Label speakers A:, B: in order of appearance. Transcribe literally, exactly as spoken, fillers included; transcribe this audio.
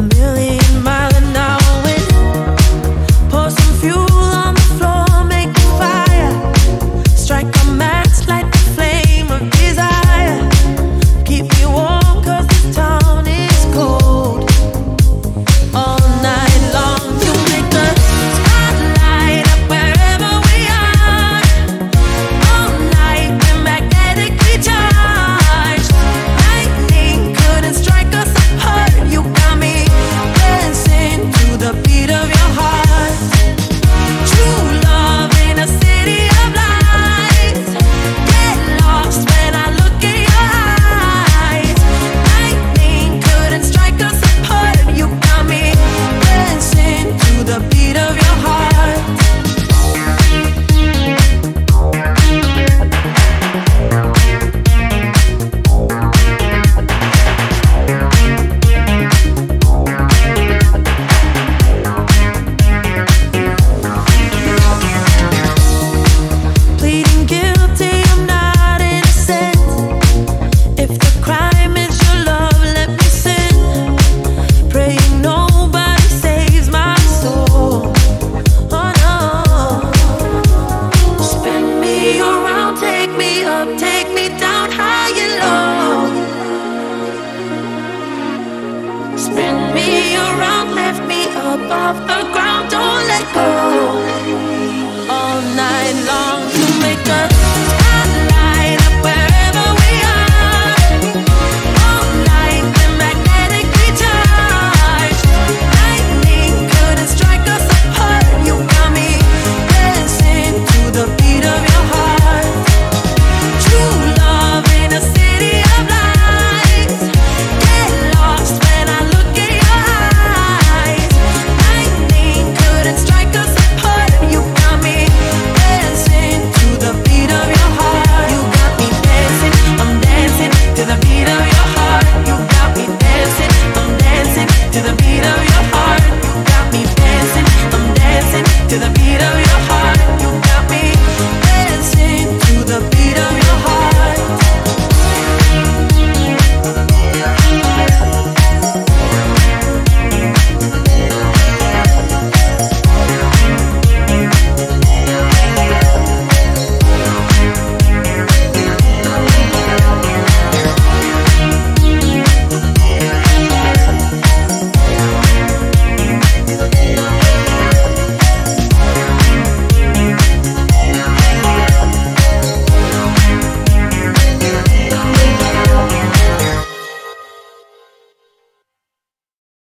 A: million mile an hour wind. Pour some fuel on the floor, make a fire. Strike a match, light the flame of desire. Keep me warm 'cause this town is cold. All night long you make the spotlight up wherever we are. All night we're magnetically charged. Lightning couldn't strike us apart. You got me dancing to the beat of your heart. True love in a city of lights. Get lost when I look in your eyes. Lightning couldn't strike us apart. You got me dancing to the beat of your heart. Pleading guilty, I'm not innocent. If the crime is your love, let me sin. Praying nobody saves my soul. Oh no. Spin me around, take me up, take me down high and low. Spin me around, lift me up off the ground, don't let go.